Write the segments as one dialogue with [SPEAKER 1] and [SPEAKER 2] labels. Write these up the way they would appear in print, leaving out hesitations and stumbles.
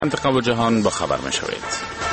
[SPEAKER 1] منطقه و جهان با خبر می‌شوید.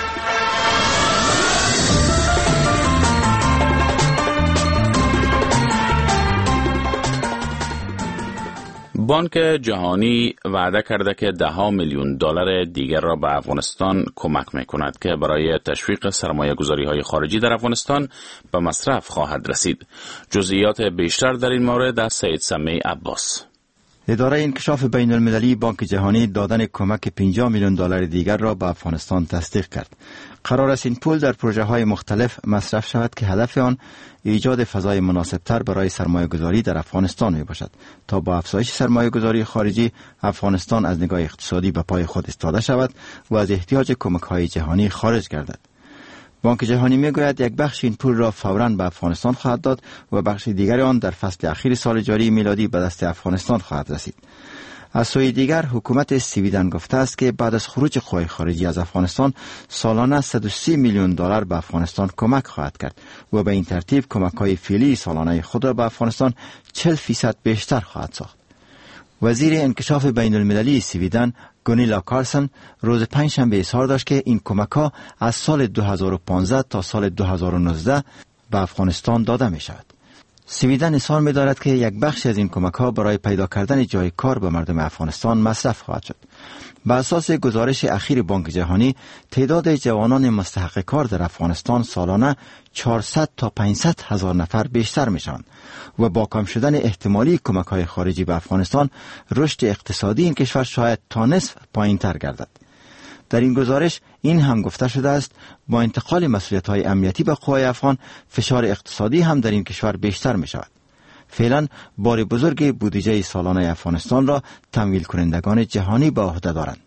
[SPEAKER 1] بانک جهانی وعده کرده که $10 میلیون دیگر را به افغانستان کمک می‌کند که برای تشویق سرمایه‌گذاری‌های خارجی در افغانستان به مصرف خواهد رسید. جزئیات بیشتر در این مورد از سید سمیع عباس.
[SPEAKER 2] اداره انکشاف بین المللی بانک جهانی دادن کمک $50 میلیون دیگر را به افغانستان تصدیق کرد. قرار است این پول در پروژه های مختلف مصرف شود که هدف آن ایجاد فضای مناسبتر برای سرمایه گذاری در افغانستان می باشد تا با افزایش سرمایه گذاری خارجی افغانستان از نگاه اقتصادی به پای خود ایستاده شود و از احتیاج کمک های جهانی خارج گردد. بانک جهانی میگوید یک بخش این پول را فوراً به افغانستان خواهد داد و بخش دیگر آن در فصل اخیر سال جاری میلادی به دست افغانستان خواهد رسید. از سوی دیگر حکومت سویدن گفته است که بعد از خروج قوای خارجی از افغانستان سالانه $130 میلیون به افغانستان کمک خواهد کرد و به این ترتیب کمک‌های فعلی سالانه خود را به افغانستان 40% بیشتر خواهد ساخت. وزیر انکشاف بین المللی سویدن گونیلا کارسن روز پنجشنبه اظهار داشت که این کمک‌ها از سال 2015 تا سال 2019 به افغانستان داده می شود. سویدن اظهار می دارد که یک بخش از این کمک‌ها برای پیدا کردن جای کار به مردم افغانستان مصرف خواهد شد. بر اساس گزارش اخیر بانک جهانی تعداد جوانان مستحق کار در افغانستان سالانه 400 تا 500 هزار نفر بیشتر می شوند و با کم شدن احتمالی کمک‌های خارجی به افغانستان رشد اقتصادی این کشور شاید تا نصف پایین‌تر گردد. در این گزارش این هم گفته شده است با انتقال مسئولیت‌های امنیتی به قوای افغان فشار اقتصادی هم در این کشور بیشتر می شود. فعلا بار بزرگ بودجه سالانه افغانستان را تمویل کنندگان جهانی به عهده دارند.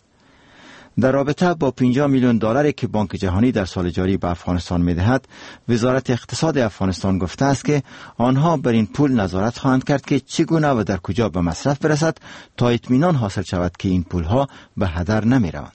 [SPEAKER 2] در رابطه با $50 میلیون که بانک جهانی در سال جاری به افغانستان می دهد، وزارت اقتصاد افغانستان گفته است که آنها بر این پول نظارت خواهند کرد که چگونه و در کجا به مصرف برسد تا اطمینان حاصل شود که این پولها به هدر نمی روند.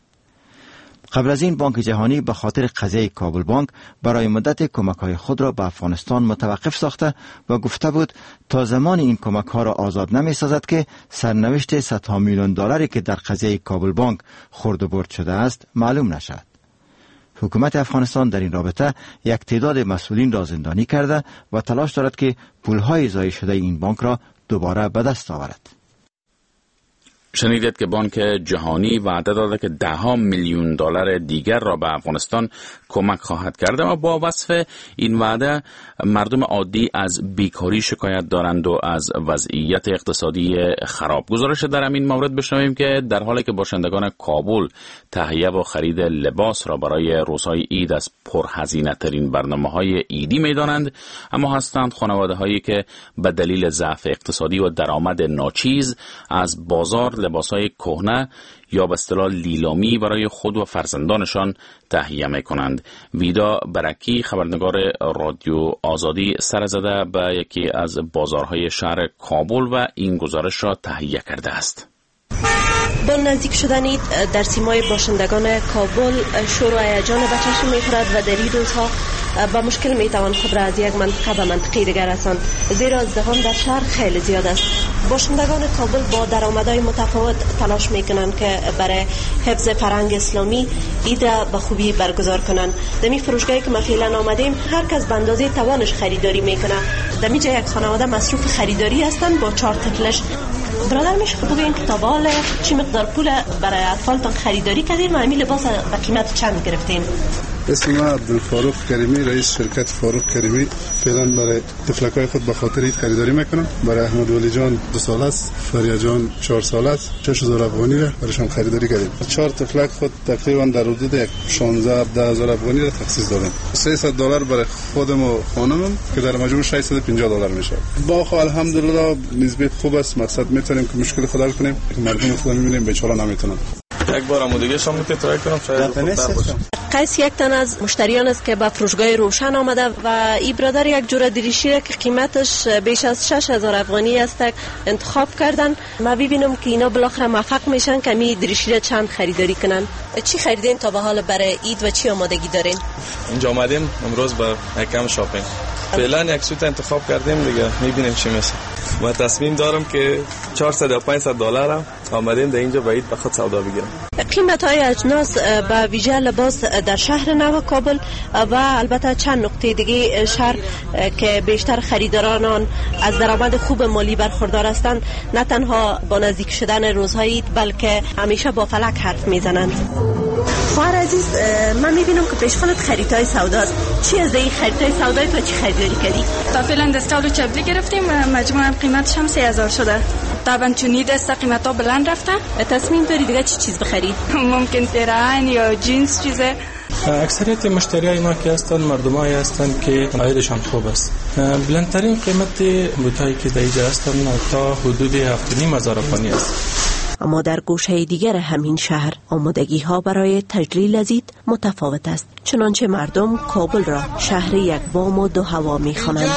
[SPEAKER 2] قبل از این بانک جهانی به خاطر قضیه کابل بانک برای مدت کمک‌های خود را به افغانستان متوقف ساخته و گفته بود تا زمان این کمک‌ها را آزاد نمی‌سازد که سرنوشت $100 میلیون که در قضیه کابل بانک خورد و برد شده است معلوم نشود. حکومت افغانستان در این رابطه یک تعداد مسئولین را زندانی کرده و تلاش دارد که پول‌های ضایع شده این بانک را دوباره به دست آورد.
[SPEAKER 1] شنیدید که بانک جهانی وعده داده که $10 میلیون دیگر را به افغانستان کمک خواهد کرد و با وصف این وعده مردم عادی از بیکاری شکایت دارند و از وضعیت اقتصادی خراب. گزارش در همین مورد بشنویم که در حالی که باشندگان کابل تهیه و خرید لباس را برای روزهای عید از پرهزینه ترین برنامه‌های عیدی می‌دانند، اما هستند خانواده‌هایی که به دلیل ضعف اقتصادی و درآمد ناچیز از بازار لباس‌های کهنه یا به اصطلاح لیلامی برای خود و فرزندانشان تهیه می‌کنند. ویدا برکی خبرنگار رادیو آزادی سر زده به یکی از بازارهای شهر کابل و این گزارش را تهیه کرده است.
[SPEAKER 3] با نزدیک شدن در سیمای باشندگان کابل شور و هیجان به چشم می‌خورد و در این روزها با مشکل میتوان خود را از یک منطقه به منطقه دیگر رساند، زیرا ازدحام در شهر خیلی زیاد است. باشندگان کابل با درآمدهای متفاوت تلاش میکنند که برای حفظ فرهنگ اسلامی عید به خوبی برگزار کنند. در این فروشگاهی که ما فعلا آمدیم هر کس به اندازه توانش خریداری میکنه. در اینجا یک خانواده مصروف خریداری هستند با 4 طفلش. برادر میشه که بگوین که تا به حال چی مقدار پول برای اطفالتان خریداری کردین و همین لباس به قیمت چند گرفتین؟
[SPEAKER 4] اسم من عبدالفاروق کریمی، رئیس شرکت فاروق کریمی. فعلا برای طفلکای خود به خاطر عید خریداری میکنم. برای احمد ولی جان 2 ساله است، فریا جان 4 ساله است. 6000 افغانی را برایشان خریداری کردیم. 4 طفلک خود تقریبا در حدود 16-17,000 افغانی را تخصیص دادم. $300 برای خودم و خانمم که در مجموع $650 میشه. با خو الحمدلله نسبت خوب است. مقصد میتونیم که مشکل خود حل کنیم. مردم خود میبینیم بیچاره نمیتونن.
[SPEAKER 5] یک بارم دیگه شام میتونم ترای کنم شاید.
[SPEAKER 3] قیس یک تن از مشتریان است که به فروشگاه روشن آمده و این برادر یک جوره دریشی که قیمتش بیش از 6000 افغانی است انتخاب کردن. ما ببینم که اینا بالاخره موفق میشن که می دریشی چند خریداری کنن. چی خریدین تا به حال برای عید و چی آمادگی دارین؟
[SPEAKER 5] اینجا آمدیم امروز با یکم شاپینگ. فعلا یک سوت انتخاب کردیم دیگه میبینیم چی میشه. و تصمیم دارم که $400 یا $500 آمدیم در اینجا باید به خود سودا بگیرم.
[SPEAKER 3] قیمت های اجناس به ویژه لباس در شهر نو کابل و البته چند نقطه دیگه شهر که بیشتر خریداران آن از درآمد خوب مالی برخوردار هستند، نه تنها با نزدیک شدن روزهای عید بلکه همیشه با فلک حرف میزنند. خواهر عزیز، من میبینم که پیشخانت خریدای سوداست. چی از این خریدای سودای تو چی خریداری کردی؟
[SPEAKER 6] تا فعلا دستال و چبلی گرفتیم و مجموعاً قیمتش هم 3000 شده. طبعا چونی دسته قیمتا بلند رفته.
[SPEAKER 3] تصمیم داری دیگه چی چیز بخری؟
[SPEAKER 6] ممکن پیراهن یا جینز چیزه.
[SPEAKER 5] اکثریت مشتریای ما که هستند مردمایی هستند که عایدشان خوب است. بلندترین قیمت بوتایی که در اینجا هستند تا حدود 7500 افغانی است.
[SPEAKER 3] اما در گوشه دیگر همین شهر آمادگی ها برای تجلیل از عید متفاوت است، چنانچه مردم کابل را شهر یک بام و دو هوا می خوانند.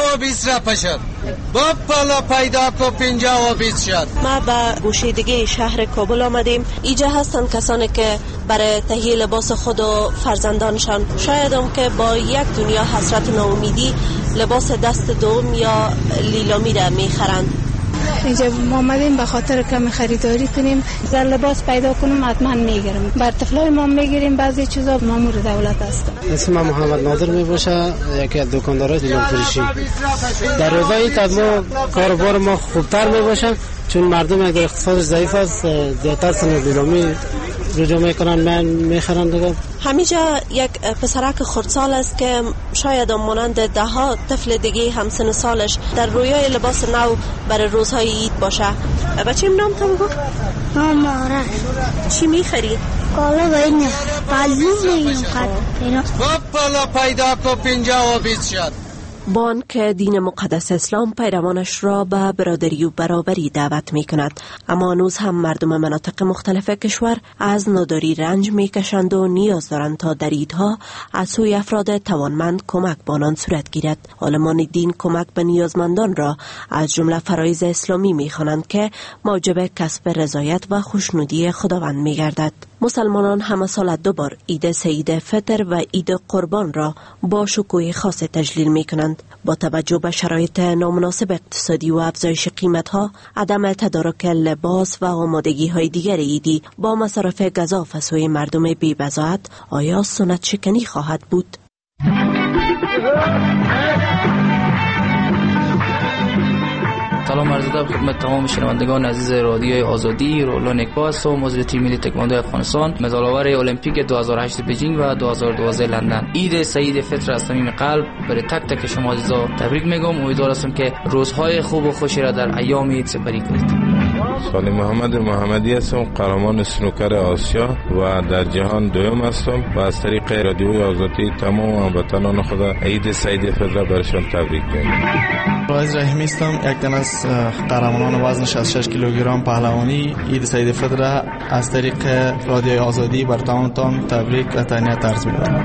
[SPEAKER 3] ما به گوشه دیگه شهر کابل آمدیم. اینجا هستند کسانی که برای تهیه لباس خود و فرزندانشان شاید هم که با یک دنیا حسرت و ناامیدی لباس دست دوم یا لیلامی را می خرند.
[SPEAKER 6] اینجا ما آمدیم به خاطر کمی خریداری کنیم، زر لباس پیدا کنیم حتما میگیریم. بر طفلای ما میگیریم، بعضی چیزا مامور دولت است.
[SPEAKER 7] اسم من محمد نادر میباشه، یکی از دکاندارای لیلام فروشی. در روزای عید ما کاروبار ما خوبتر میباشه، چون مردم اگر اقتصادش ضعیف است زیادتر سن لیلامی رجوع میکنن، من میخرن دیگه.
[SPEAKER 3] همیجا یک پسرک خردسال است که شاید مانند ده ها طفل دیگه همسن سالش در رویای لباس نو برای روزهای عید باشه. بچه نام تو بگو.
[SPEAKER 8] نام آرش.
[SPEAKER 3] چی میخری؟
[SPEAKER 8] کالا باید بازی میگیم
[SPEAKER 7] بالا پیدا کو 50 و 20 شد.
[SPEAKER 3] بان که دین مقدس اسلام پیروانش را به برادری و برابری دعوت می کند، اما هنوز هم مردم مناطق مختلف کشور از ناداری رنج می کشند و نیاز دارند تا در عیدها از سوی افراد توانمند کمک به آنان صورت گیرد. عالمان دین کمک به نیازمندان را از جمله فرایض اسلامی می خوانند که موجب کسب رضایت و خوشنودی خداوند می گردد. مسلمانان همه سال دو بار عید سعید فطر و عید قربان را با شکوه خاص تجلیل می کنند. با توجه به شرایط نامناسب اقتصادی و افزایش قیمت‌ها، عدم تدارک لباس و آمادگی های دیگر عیدی با مصرف گزاف از سوی مردم بی‌بضاعت، آیا سنت شکنی خواهد بود؟
[SPEAKER 9] سلام عرض ادب خدمت تمام شنوندگان عزیز رادیوی آزادی. رولا نکبا هستم، عضو تیم ملی تکواندو افغانستان، مدال‌آور المپیک 2008 بیجینگ و 2012 لندن. عید سعید فطر از صمیم قلب برای تک تک شما عزیزا تبریک میگم. امیدوار هستم که روزهای خوب و خوشی را در ایام عید سپری کنید.
[SPEAKER 10] سالی محمد محمدی هستم، قهرمان سنوکر آسیا و در جهان دوم هستم و از طریق رادیوی آزادی تمام هموطنان خدا عید سعید فطر را برشان تبریک میگم.
[SPEAKER 11] رایز رحیمی هستم، یک تن از قهرمانان وزن 66 کیلوگرم پهلوانی. عید سعید فطر از طریق رادیوی آزادی بر تمامتان تبریک و تهنیت عرض می‌کنم.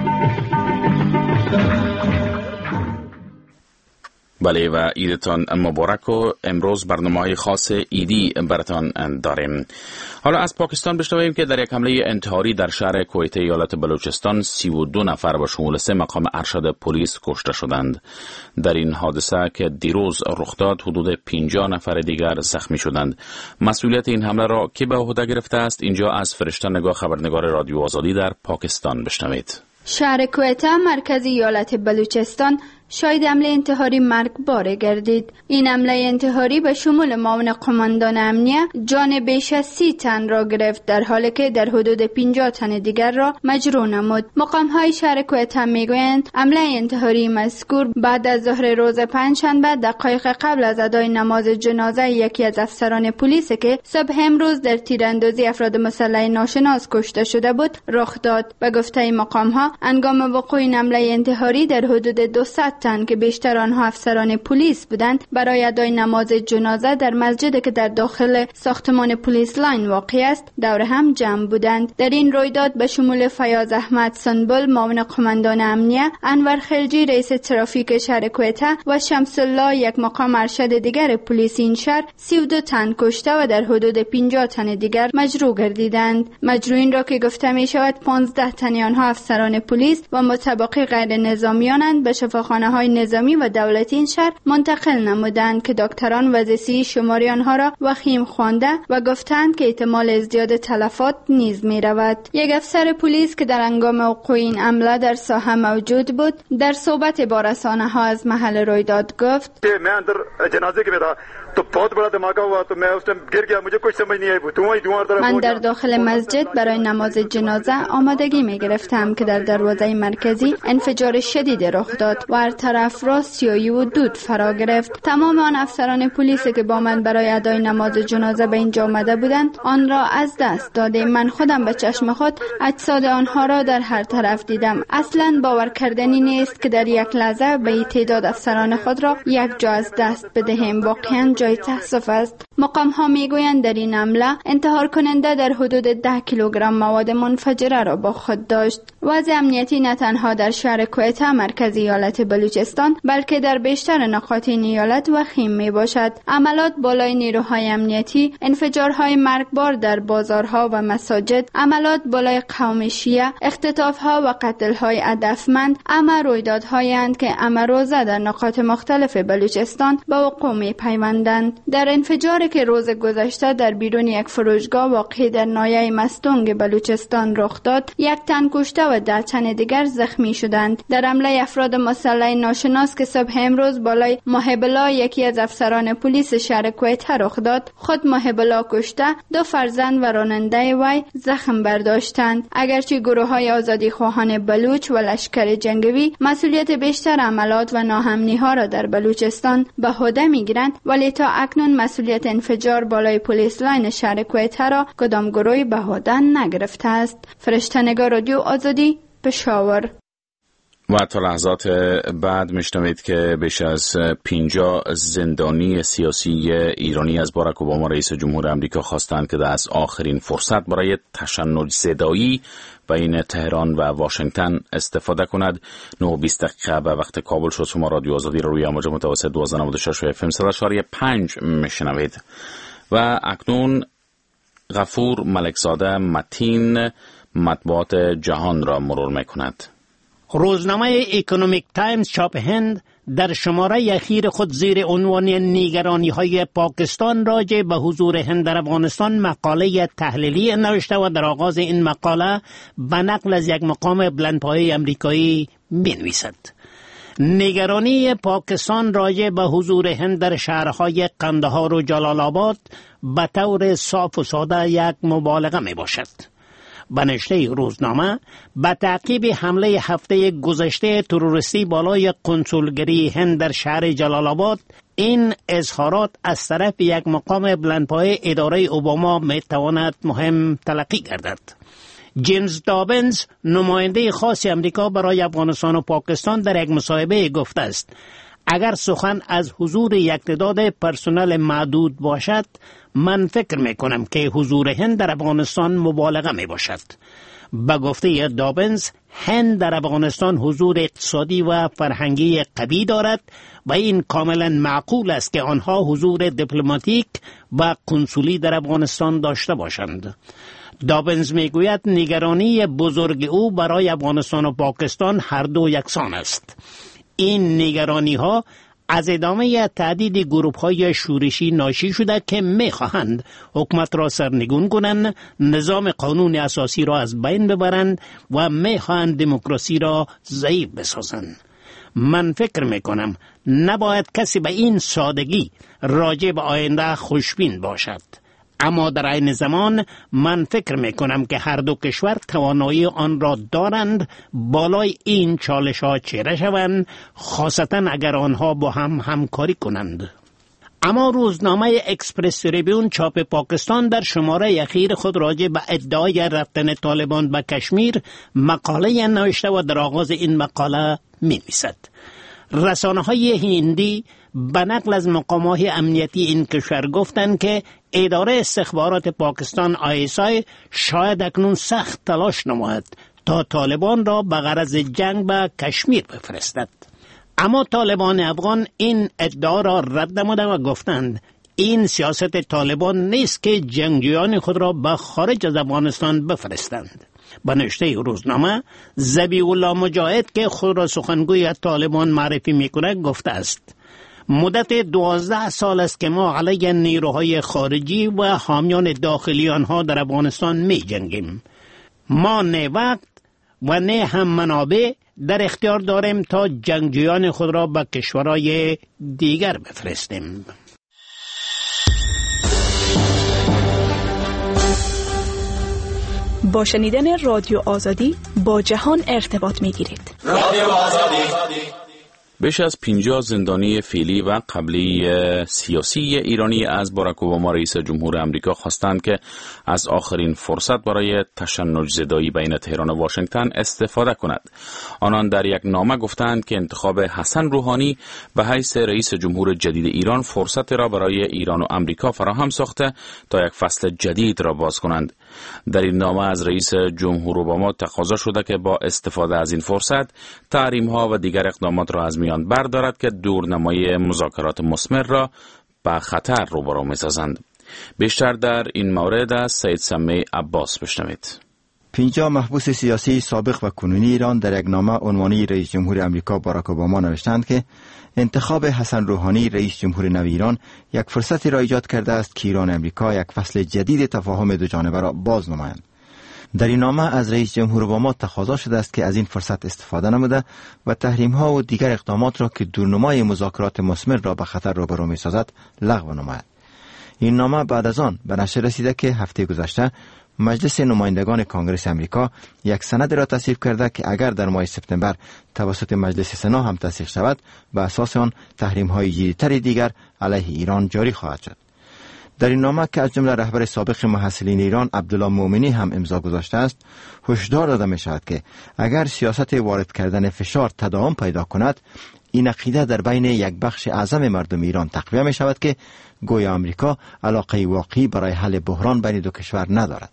[SPEAKER 1] بله و عیدتان مبارک و امروز برنامه‌های خاص عیدی براتان داریم. حالا از پاکستان بشنویم که در یک حمله انتحاری در شهر کویت ایالت بلوچستان 32 نفر به شمول 3 مقام ارشد پلیس کشته شدند. در این حادثه که دیروز رخ داد حدود 50 نفر دیگر زخمی شدند. مسئولیت این حمله را کی به عهده گرفته است؟ اینجا از فرشته نگاه خبرنگار رادیو آزادی در پاکستان بشنوید.
[SPEAKER 12] شهر کویت مرکز ایالت بلوچستان شاید حمله انتحاری مرگبار گردید. این حمله انتحاری به شمول معاون قماندان امنیه جان بیش از 30 تن را گرفت، در حالی که در حدود 50 تن دیگر را مجروح نمود. مقام‌های شهر کویت هم میگویند حمله انتحاری مذکور بعد از ظهر روز پنجشنبه دقایق قبل از ادای نماز جنازه یکی از افسران پلیس که صبح امروز در تیراندازی افراد مسلح ناشناس کشته شده بود رخ داد. به گفته مقام‌ها هنگام وقوع این حمله انتحاری در حدود 200 تن که بیشتر آنها افسران پلیس بودند برای ادای نماز جنازه در مسجدی که در داخل ساختمان پلیس لاین واقع است دور هم جمع بودند. در این رویداد به شمول فیاض احمد سنبل معاون قماندان امنیه، انور خلجی رئیس ترافیک شهر کویت و شمس الله یک مقام ارشد دیگر پلیس این شهر 32 تن کشته و در حدود 50 تن دیگر مجروح گردیدند. مجروحین را که گفته می شود 15 تن آنها افسران پلیس و متبقی غیر نظامیانند به شفاخانه های نظامی و دولتی این شهر منتقل نمودند که دکتران وظیفه شماری آنها را وخیم خوانده و گفتند که احتمال ازدیاد تلفات نیز می رود. یک افسر پلیس که در هنگام وقوع این حمله در ساحه موجود بود در صحبت با رسانه ها از محل رویداد گفت من در داخل مسجد برای نماز جنازه آمادگی می گرفتم که در دروازه مرکزی انفجار شدید رخ داد و هر طرف را سیاهی و دود فرا گرفت. تمام آن افسران پلیس که با من برای ادای نماز جنازه به اینجا آمده بودند آن را از دست داده. من خودم به چشم خود اجساد آنها را در هر طرف دیدم. اصلا باور کردنی نیست که در یک لحظه به این تعداد افسران خود را یک جا از دست بدهیم. واقعا جای تأسف است. مقام ها میگویند در این حمله انتحار کننده در حدود 10 کیلوگرم مواد منفجره را با خود داشت. وضع امنیتی نه تنها در شهر کوئتا مرکزی ایالت بلوچستان بلکه در بیشتر نقاط این ایالت وخیم می باشد. عملات بالای نیروهای امنیتی، انفجارهای مرگبار در بازارها و مساجد، عملات بالای قوم شیعه، اختطافها و قتلهای هدفمند اما رویدادهایی اند که امروزه در نقاط مختلف بلوچستان به وقوع می پیوندند. در انفجاری که روز گذشته در بیرون یک فروشگاه واقع در ناحیه مستونگ بلوچستان رخ داد، یک تن کشته و 10 تن دیگر زخمی شدند. در حمله افراد مسلح ناشناس که صبح امروز بالای محبلا یکی از افسران پلیس شهر کوئتا رخ داد، خود محبلا کشته 2 فرزند و راننده وی زخم برداشتند. اگرچه گروه‌های آزادی خواهان بلوچ و لشکر جنگی مسئولیت بیشتر عملات و ناامنی‌ها را در بلوچستان به عهده می‌گیرند، ولی تا اکنون مسئولیت انفجار بالای پلیس لاین شهر کوئتا را کدام گروهی به عهده نگرفته است. فرشته‌نگار رادیو آزادی، پشاور.
[SPEAKER 1] و تا لحظات بعد میشنوید که بیش از 50 زندانی سیاسی ایرانی از باراک اوباما رئیس جمهور آمریکا خواستند که از آخرین فرصت برای تشنج زدایی بین تهران و واشنگتن استفاده کند. 9:20 دقیقه به وقت کابل شد. شما رادیو آزادی را روی امواج متوسط 1296 و FM 100.5 میشنوید. و اکنون غفور ملکزاده متین مطبوعات جهان را مرور میکند.
[SPEAKER 13] روزنامه اکونومیک تایمز چاپ هند در شماره اخیر خود زیر عنوان نگرانی‌های پاکستان راجع به حضور هند در افغانستان مقاله تحلیلی نوشته و در آغاز این مقاله به نقل از یک مقام بلندپایه امریکایی می‌نویسد: نگرانی پاکستان راجع به حضور هند در شهرهای قندهار و جلال آباد به طور صاف و ساده یک مبالغه میباشد. به نشریه روزنامه به تعقیب حمله هفته گذشته تروریستی بالای قنصولگری هند در شهر جلال آباد، این اظهارات از طرف یک مقام بلندپایه اداره اوباما میتواند مهم تلقی گردد. جیمز دابنز، نماینده خاص امریکا برای افغانستان و پاکستان، در یک مصاحبه گفته است اگر سخن از حضور یک تعداد پرسنل معدود باشد، من فکر میکنم که حضور هند در افغانستان مبالغه می باشد. به گفته دابنز، هند در افغانستان حضور اقتصادی و فرهنگی قوی دارد و این کاملا معقول است که آنها حضور دیپلماتیک و کنسولی در افغانستان داشته باشند. دابنز میگوید نگرانی بزرگ او برای افغانستان و پاکستان هر دو یکسان است. این نگرانی ها از ادامه تعدید گروه های شورشی ناشی شده که میخواهند حکومت را سرنگون کنند، نظام قانون اساسی را از بین ببرند و میخواهند دموکراسی را ضعیف بسازند. من فکر میکنم نباید کسی به این سادگی راجع به آینده خوشبین باشد. اما در عین زمان من فکر میکنم که هر دو کشور توانایی آن را دارند بالای این چالش ها چیره شوند، خاصتا اگر آنها با هم همکاری کنند. اما روزنامه اکسپرس تریبیون چاپ پاکستان در شماره اخیر خود راجع به ادعای رفتن طالبان به کشمیر مقاله نوشته و در آغاز این مقاله می‌نویسد: رسانه‌های هندی به نقل از مقامات امنیتی این کشور گفتند که اداره استخبارات پاکستان ISI شاید اکنون سخت تلاش نماید تا طالبان را به غرض جنگ به کشمیر بفرستد. اما طالبان افغان این ادعا را رد نمودند و گفتند این سیاست طالبان نیست که جنگجویان خود را به خارج از افغانستان بفرستند. به نوشته روزنامه ذبیح الله مجاهد که خود را سخنگوی طالبان معرفی میکنه گفته است مدت 12 سال است که ما علیه نیروهای خارجی و حامیان داخلی آنها در افغانستان می جنگیم. ما نه وقت و نه هم منابع در اختیار داریم تا جنگجویان خود را به کشورهای دیگر بفرستیم.
[SPEAKER 14] با شنیدن رادیو آزادی با جهان ارتباط می گیرید.
[SPEAKER 1] رادیو آزادی. بیش از 50 زندانی فعلی و قبلی سیاسی ایرانی از باراک اوباما رئیس جمهور امریکا خواستند که از آخرین فرصت برای تشنج زدایی بین تهران و واشنگتن استفاده کند. آنان در یک نامه گفتند که انتخاب حسن روحانی به حیث رئیس جمهور جدید ایران فرصت را برای ایران و امریکا فراهم ساخته تا یک فصل جدید را باز کنند. در این نامه از رئیس جمهور اوباما تقاضا شده که با استفاده از این فرصت تحریم‌ها و دیگر اقدامات را از میان بردارد که دورنمای مذاکرات مثمر را به خطر روبرو می‌سازند. بیشتر در این مورد از سید سمی عباس بشنوید.
[SPEAKER 2] 50 محبوس سیاسی سابق و کنونی ایران در یک نامه عنوانی رئیس جمهور امریکا باراک اوباما نوشتند که انتخاب حسن روحانی رئیس جمهور نو ایران یک فرصتی را ایجاد کرده است که ایران و امریکا یک فصل جدید تفاهم دو جانبه را باز نمایند. در این نامه از رئیس جمهور اوباما تقاضا شده است که از این فرصت استفاده نموده و تحریم‌ها و دیگر اقدامات را که دورنمای مذاکرات مثمر را به خطر روبرو می‌سازد لغو نماید. این نامه بعد از آن به نشر رسیده که هفته گذشته مجلس نمایندگان کانگرس امریکا یک سند را تصویب کرده که اگر در ماه سپتامبر توسط مجلس سنا هم تصویب شود به اساس آن تحریم‌های جدیدتر دیگر علیه ایران جاری خواهد شد. در این نامه که از جمله رهبر سابق محصلین ایران عبدالله مومنی هم امضا گذاشته است هشدار داده می شود که اگر سیاست وارد کردن فشار تداوم پیدا کند این عقیده در بین یک بخش اعظم مردم ایران تقویه می شود که گویا امریکا علاقه واقعی برای حل بحران بین دو کشور ندارد.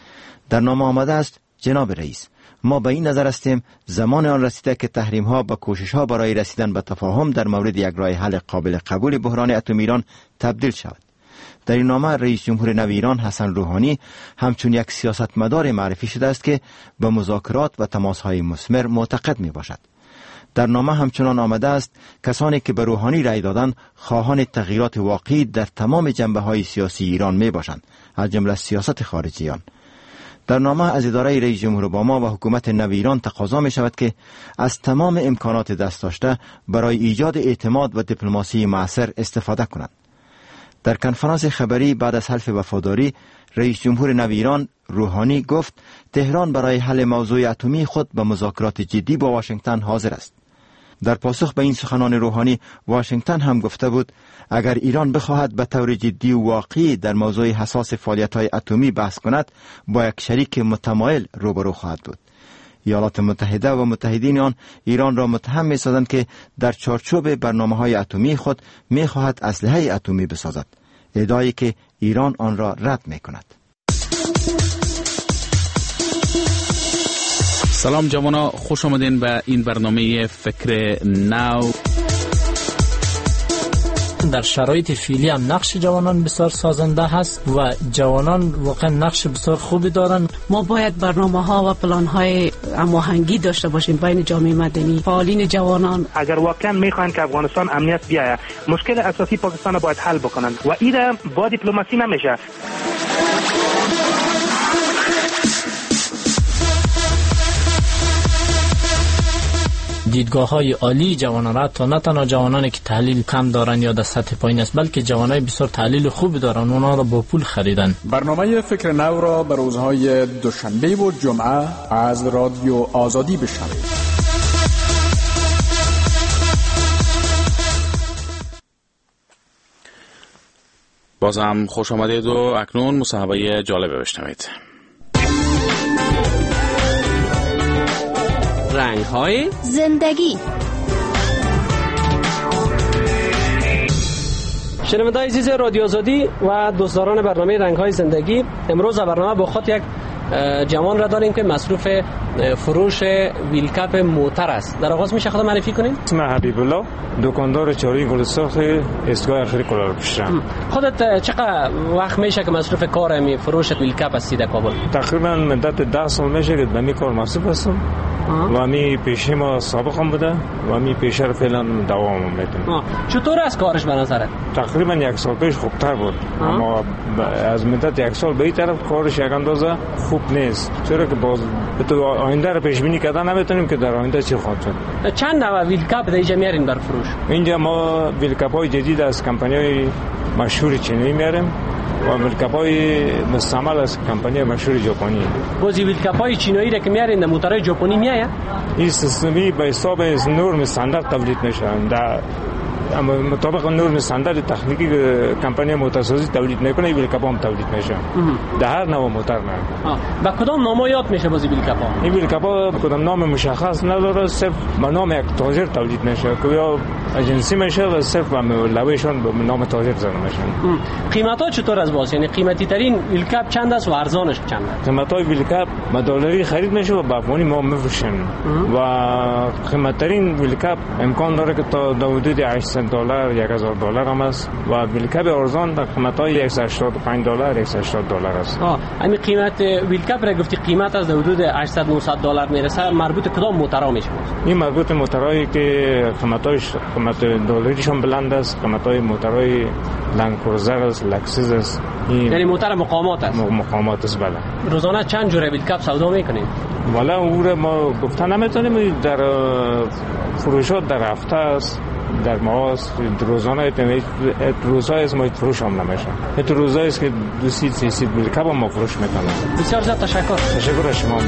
[SPEAKER 2] در نامه آمده است جناب رئیس ما به این نظر هستیم زمان آن رسیده که تحریم ها به کوشش ها برای رسیدن به تفاهم در مورد یک راه حل قابل قبول بحران اتم ایران تبدیل شود. در این نامه رئیس جمهور نو ایران حسن روحانی همچون یک سیاستمدار معرفی شده است که به مذاکرات و تماس‌های مثمر معتقد می باشد. در نامه همچنان آمده است کسانی که به روحانی رأی دادند خواهان تغییرات واقعی در تمام جنبه‌های سیاسی ایران می باشند از جمله سیاست خارجی آن. در نامه از اداره رئیس جمهور اوباما و حکومت نو ایران تقاضا می شود که از تمام امکانات دست داشته برای ایجاد اعتماد و دیپلماسی مؤثر استفاده کنند. در کنفرانس خبری بعد از حلف وفاداری رئیس جمهور نو ایران روحانی گفت تهران برای حل موضوع اتمی خود به مذاکرات جدی با واشنگتن حاضر است. در پاسخ به این سخنان روحانی واشنگتن هم گفته بود اگر ایران بخواهد به طور جدی و واقعی در موضوع حساس فعالیت‌های اتمی بحث کند با یک شریک متمایل روبرو خواهد بود. ایالات متحده و متحدین آن ایران را متهم می‌سازند که در چارچوب برنامه‌های اتمی خود می‌خواهد اسلحه اتمی بسازد، ادعایی که ایران آن را رد می‌کند.
[SPEAKER 1] سلام جوانا، خوش آمدین به این برنامه فکر نو.
[SPEAKER 15] در شرایط فعلی هم نقش جوانان بسیار سازنده هست و جوانان واقعا نقش بسیار خوبی دارن.
[SPEAKER 14] ما باید برنامه‌ها و پلان‌های هماهنگی داشته باشیم بین جامعه مدنی، فعالین جوانان.
[SPEAKER 16] اگر واقعا میخوان که افغانستان امنیت بیاید، مشکل اساسی پاکستان باید حل بکنن و این با دیپلماسی نمیشه.
[SPEAKER 15] دیدگاه‌های عالی جوانان را تا نه تنها جوانانی که تحلیل کم دارن یا در سطح پایین است بلکه جوانای بسیار تحلیل خوبی دارن اونا را با پول خریدن.
[SPEAKER 17] برنامه فکر نو را به روزهای دوشنبه و جمعه از رادیو آزادی بشنوید.
[SPEAKER 1] بازم خوش آمدید و اکنون مصاحبه جالب بشنوید.
[SPEAKER 18] رنگ‌های زندگی.
[SPEAKER 19] شنوندگان عزیز رادیو آزادی و دوستداران برنامه رنگ‌های زندگی، امروز برنامه با خود یک جوان را داریم که مصروف فروش ویلکپ موتر است. در آغاز میشه خود معرفی کنین؟
[SPEAKER 20] اسم حبیب الله، دکاندار چاری گلسرخ ایستگاه اخیر کلارپشتم.
[SPEAKER 19] خودت چقدر وقت میشه که مصروف کار فروش ویلکپ هستی در کابل؟
[SPEAKER 20] تقریبا مدت 10 سال میشه که به می کار مصروف هستم و می پیشه ما سابقم بوده و می پیشه رو فعلا دوام میدم.
[SPEAKER 19] چطور است کارش به نظرت؟
[SPEAKER 20] تقریبا 1 سال پیش خوبتر بود، اما از مدت 1 سال به این طرف کارش یک اندازه خوب نیست، چرا که باز تو آینده رو پیش بینی کردن نمیتونیم که در آینده چی خواهد شد.
[SPEAKER 19] چند نوع ویلکپ در اینجا میارین بر فروش؟
[SPEAKER 20] اینجا ما ویلکپ های جدید از کمپانی مشهور چینی میاریم و ویلکپ های مستعمل از کمپانی مشهور ژاپنی.
[SPEAKER 19] بازی ویلکپ های چینی را که میارین در موتورهای ژاپنی میآید؟
[SPEAKER 20] این سیستمی به حساب نرم استاندارد تولید میشه. اما مطابق نرم استاندارد تکنیکی کمپانی موتورسازی تولید میکنه، این ویلکپ هم تولید میشه در هر نوع موتور.
[SPEAKER 19] با کدام نام یاد میشه بازی ویلکپ ها؟
[SPEAKER 20] این ویلکپ ها کدام نام مشخص نداره، صرف به نام یک تاجر تولید میشه که یا ایجنسی میشه و صرف به لوحشون به نام تاجر زده میشه.
[SPEAKER 19] قیمت ها چطور از باز؟ یعنی قیمتی ترین ویلکپ چند است و ارزانش چند است؟
[SPEAKER 20] قیمت های ویلکپ با دلاری خرید میشه و با افغانی ما میفروشیم و قیمت ترین ویلکپ امکان داره که تا حدود $800 $1000 هم است و ویلکپ ارزان در قیمت‌های $185 $180 است.
[SPEAKER 19] همین قیمت ویلکپ را گفتی قیمت از حدود $800-900 میرسه، مربوط کدام موتورها میشه؟
[SPEAKER 20] این مربوط موتورهایی که قیمت دلاریشون بلند است، قیمت‌های موتورهای لند کروزر است، لکسس است.
[SPEAKER 19] یعنی موتور مقامات است.
[SPEAKER 20] مقامات است بله.
[SPEAKER 19] روزانه چند جوره ویلکپ سودا میکنید؟
[SPEAKER 20] والا او را ما گفتن نمیتونیم، در فروشات در هفته است، در ماست روزانه روزهای از ما فروش هم نمیشه. این روزهای است که 200-300 ویلکپ ما فروش میکنیم.
[SPEAKER 19] بسیار زیاد تشکر.
[SPEAKER 20] تشکر از شما.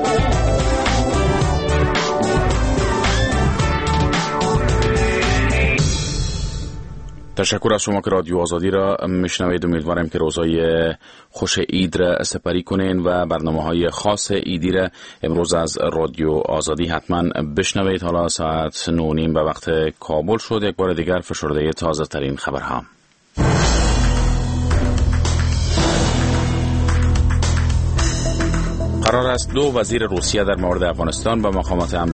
[SPEAKER 1] تشکر از شما که رادیو آزادی را میشنوید. امیدوارم که روزهای خوش عید را سپری کنین و برنامه‌های خاص عیدی را امروز از رادیو آزادی حتما بشنوید. حالا ساعت 9:30 به وقت کابل شد. یک بار دیگر فشرده تازه ترین خبرها. قرار است 2 وزیر روسیه در مورد افغانستان به مقامات